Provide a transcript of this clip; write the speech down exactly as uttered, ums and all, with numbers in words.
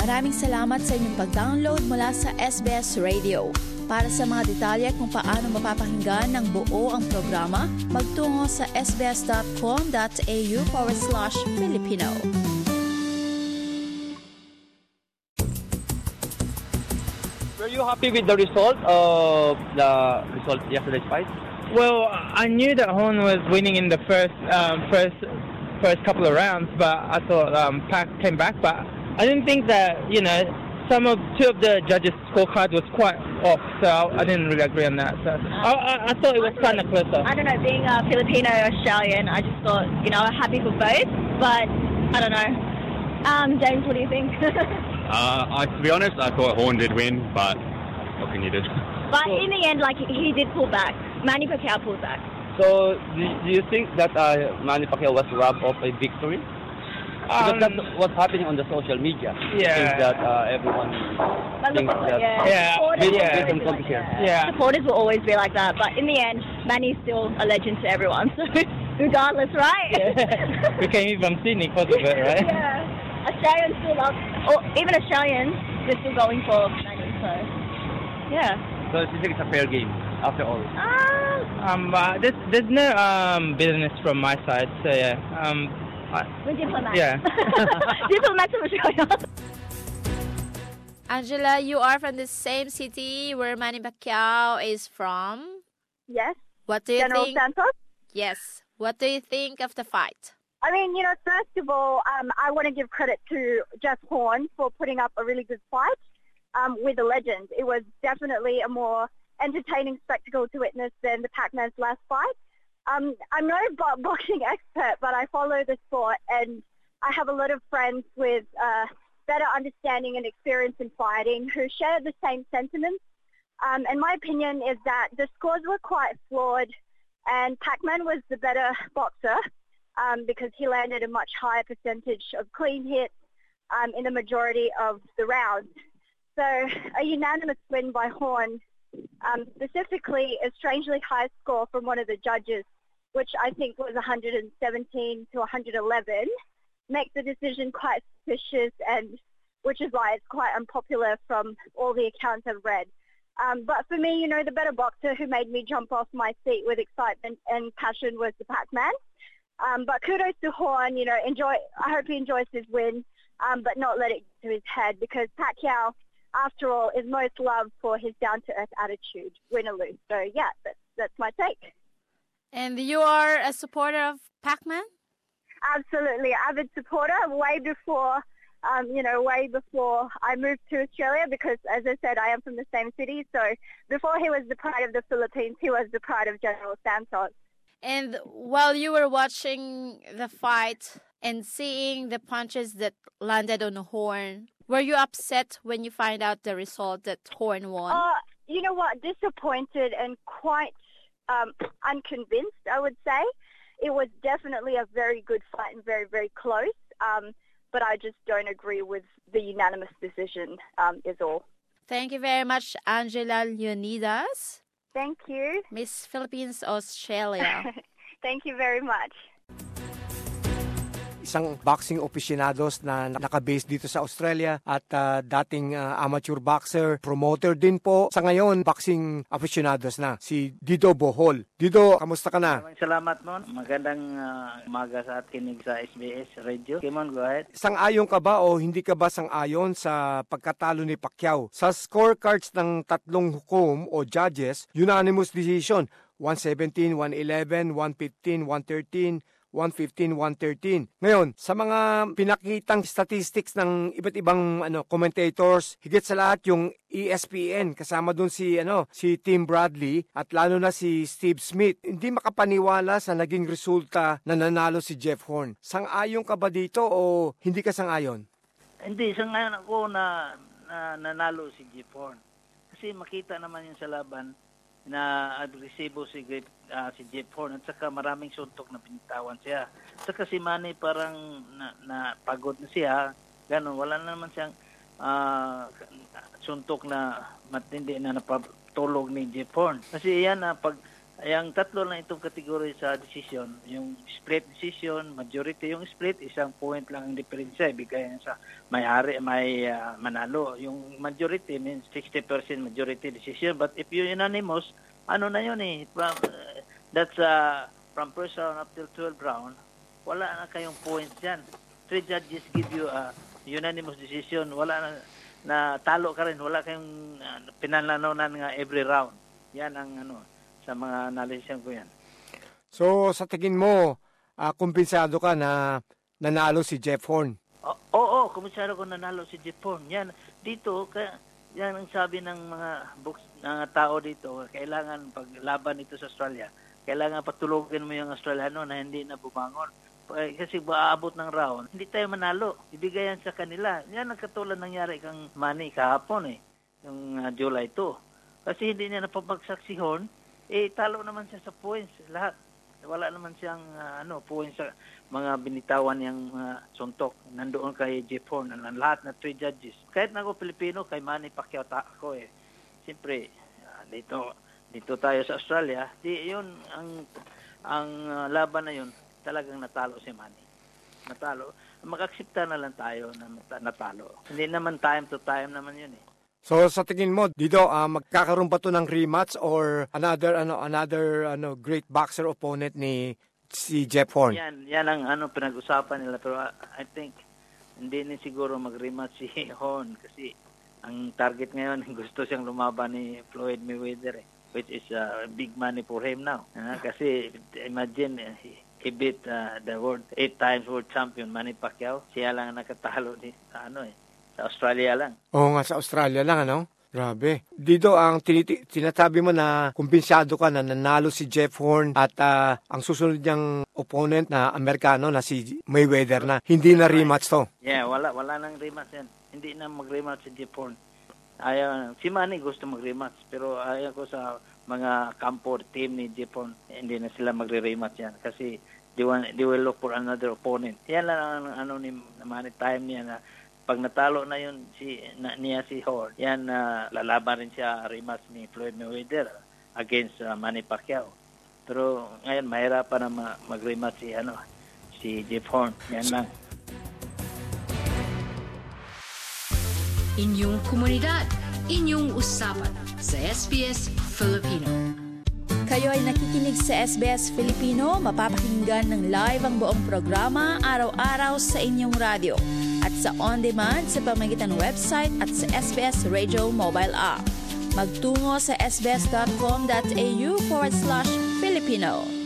Maraming salamat sa inyong pag-download mula sa S B S Radio. Para sa mga detalye kung paano mapapakinggan ng buo ang programa, magtungo sa sbs.com.au forward slash Filipino. Were you happy with the result of the result yesterday's fight? Well, I knew that Horn was winning in the first um, first first couple of rounds, but I thought um, Pac came back. But I didn't think that, you know, some of two of the judges' scorecard was quite off, so I didn't really agree on that. So I, I, I thought it was kind of closer. I don't know, being a Filipino Australian, I just thought, you know, happy for both, but I don't know. Um, James, what do you think? uh, I, to be honest, I thought Horn did win, but what can you do? But in the end, like, he did pull back. Manny Pacquiao pulled back. So do, do you think that uh, Manny Pacquiao was robbed of a victory? Because Um, that's what's happening on the social media. Yeah. Is that uh, everyone But thinks look, that yeah, Yeah, supporters yeah, will always different be like competition. that. Yeah. Supporters will always be like that, but in the end, Manny's still a legend to everyone. So regardless, right? We came here from Sydney because of it, right? Yeah. Australians still love, or even Australians, they're still going for Manny. So yeah. So you think it's a fair game after all? Ah. Um, uh, there's there's no um business from my side, so yeah. Um, I, We're diplomats. Yeah. Diplomats of Australia. Angela, you are from the same city where Manny Pacquiao is from. Yes, What do you General think? Santos. Yes. What do you think of the fight? I mean, you know, first of all, um, I want to give credit to Jeff Horn for putting up a really good fight um, with a legend. It was definitely a more entertaining spectacle to witness than the Pac-Man's last fight. Um, I'm no bo- boxing expert, but I follow the sport, and I have a lot of friends with uh, better understanding and experience in fighting who share the same sentiments. Um, and my opinion is that the scores were quite flawed, and Pac-Man was the better boxer um, because he landed a much higher percentage of clean hits um, in the majority of the rounds. So a unanimous win by Horn, um, specifically a strangely high score from one of the judges, which I think was one hundred seventeen to one hundred eleven, makes the decision quite suspicious, and which is why it's quite unpopular from all the accounts I've read. Um, but for me, you know, the better boxer who made me jump off my seat with excitement and passion was the Pac-Man. Um, but kudos to Horn, you know, enjoy. I hope he enjoys his win, um, but not let it get to his head, because Pacquiao, after all, is most loved for his down-to-earth attitude, win or lose. So, yeah, that's, that's my take. And you are a supporter of Pac-Man? Absolutely. Avid supporter way before, um, you know, way before I moved to Australia, because, as I said, I am from the same city. So before he was the pride of the Philippines, he was the pride of General Santos. And while you were watching the fight and seeing the punches that landed on Horn, were you upset when you find out the result that Horn won? Uh, you know what? Disappointed and quite um, unconvinced, I would say. It was definitely a very good fight and very, very close. Um, but I just don't agree with the unanimous decision, um, is all. Thank you very much, Angela Leonidas. Thank you. Miss Philippines, Australia. Thank you very much. Isang boxing aficionados na nakabase dito sa Australia at uh, dating uh, amateur boxer, promoter din po. Sa ngayon, boxing aficionados na, si Dido Bohol. Dido, kamusta ka na? Salamat, Mon. Magandang uh, umaga sa atin sa S B S Radio. Kimon, go ahead. Sang-ayon ka ba o hindi ka ba sang-ayon sa pagkatalo ni Pacquiao? Sa scorecards ng tatlong hukom o judges, unanimous decision, one seventeen, one eleven, one fifteen, one thirteen, one fifteen, one thirteen. Ngayon, sa mga pinakitang statistics ng iba't ibang ano commentators, higit sa lahat yung E S P N, kasama dun si ano si Tim Bradley at lalo na si Steve Smith, hindi makapaniwala sa naging resulta na nanalo si Jeff Horn. Sang-ayon ka ba dito o hindi ka sang-ayon? Hindi, sang-ayon ako na, na nanalo si Jeff Horn. Kasi makita naman yun sa laban na agresibo si uh, si Jeff Horn at saka maraming suntok na binitawan siya. At saka si Manny parang na, na pagod na siya, ganun, wala na naman siyang uh, suntok na matindi na napatulog ni Jeff Horn. Kasi yan na uh, pag Ay, ang tatlo na itong kategory sa decision, yung split decision, majority yung split, isang point lang ang diferensya, ibigay sa may-ari, may uh, manalo. Yung majority means sixty percent majority decision, but if you unanimous, ano na yun eh, from, uh, that's uh, from first round up till twelfth round, wala na kayong points yan. Three judges give you a unanimous decision, wala na, na talo ka rin, wala kayong uh, pinanlanonan nga every round. Yan ang ano, sa mga analysis ko yan. So, sa tingin mo, uh, kumpensado ka na nanalo si Jeff Horn? Oo, oh, oh, kumpensado ko nanalo si Jeff Horn. Yan, dito, kaya, yan ang sabi ng mga books, ng tao dito, kailangan paglaban ito sa Australia, kailangan patulogin mo yung Australiano na hindi na bumangon. Kasi aabot ng round, hindi tayo manalo. Ibigay yan sa kanila. Yan ang katulad nangyari kang Manny kahapon eh, yung uh, July two. Kasi hindi niya napabagsak si Horn, eh talo naman siya sa points lahat. Wala naman siyang uh, ano points sa mga binitawan niyang uh, suntok. Nandoon kay Jeff Horn ang lahat na three judges. Kahit na ako Pilipino, kay Manny Pacquiao ta ako eh. Siyempre uh, dito dito tayo sa Australia, di yun ang ang uh, laban na yun, talagang natalo si Manny. Natalo. Mag-aksepta na lang tayo na natalo. Hindi naman time to time naman yun eh. So sa tingin mo dito uh, magkakaroon ba to ng rematch or another ano another ano great boxer opponent ni si Jeff Horn? Yan yan ang ano pinag-usapan nila, pero uh, I think hindi ni siguro mag-rematch si Horn kasi ang target ngayon gusto siyang lumaban ni Floyd Mayweather eh, which is uh, big money for him now. Uh, kasi imagine uh, he, he beat uh, the world eight times world champion Manny Pacquiao. Siya lang ang nakatalo ni ano eh sa Australia lang. Oo nga, sa Australia lang, ano? Grabe. Dito, ang tiniti- tinatabi mo na kumpensado ka na nanalo si Jeff Horn at uh, ang susunod niyang opponent na Amerikano na si Mayweather na hindi na rematch to. Yeah, wala wala nang rematch yan. Hindi na mag-rematch si Jeff Horn. Ayaw, si Manny gusto mag-rematch, pero ayaw ko sa mga kampo team ni Jeff Horn, hindi na sila magre-rematch yan kasi they, want, they will look for another opponent. Yan lang ang ano ni Manny time niya na pag natalo na yun si na, niya si Horn, yan uh, lalaban rin siya rematch ni Floyd Mayweather against uh, Manny Pacquiao. Pero ngayon mahirapan na ma- mag-rematch si ano si Jeff Horn. Yan lang. Inyong komunidad, inyong usapan sa S B S Filipino. Kayo ay nakikinig sa S B S Filipino, mapapakinggan ng live ang buong programa araw-araw sa inyong radyo at sa on-demand sa pamamagitan ng website at sa S B S Radio mobile app. Magtungo sa sbs.com.au forward slash Filipino.